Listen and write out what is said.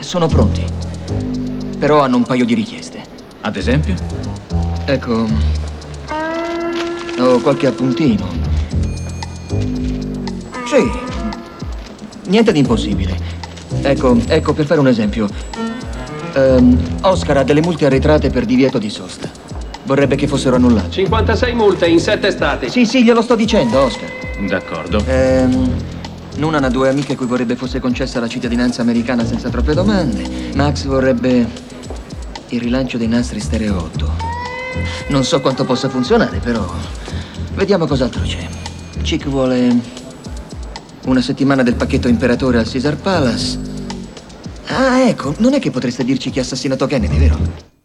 sono pronti. Però hanno un paio di richieste. Ad esempio? Ecco, ho qualche appuntino. Sì, niente di impossibile. Ecco, per fare un esempio. Oscar ha delle multe arretrate per divieto di sosta. Vorrebbe che fossero annullate. 56 multe in 7 stati. Sì, glielo sto dicendo, Oscar. D'accordo. Noonan ha 2 amiche a cui vorrebbe fosse concessa la cittadinanza americana senza troppe domande. Max vorrebbe il rilancio dei nastri Stereo 8. Non so quanto possa funzionare, però vediamo cos'altro c'è. Chick vuole una settimana del pacchetto Imperatore al Caesar Palace. Ah, ecco, non è che potreste dirci chi ha assassinato Kennedy, vero?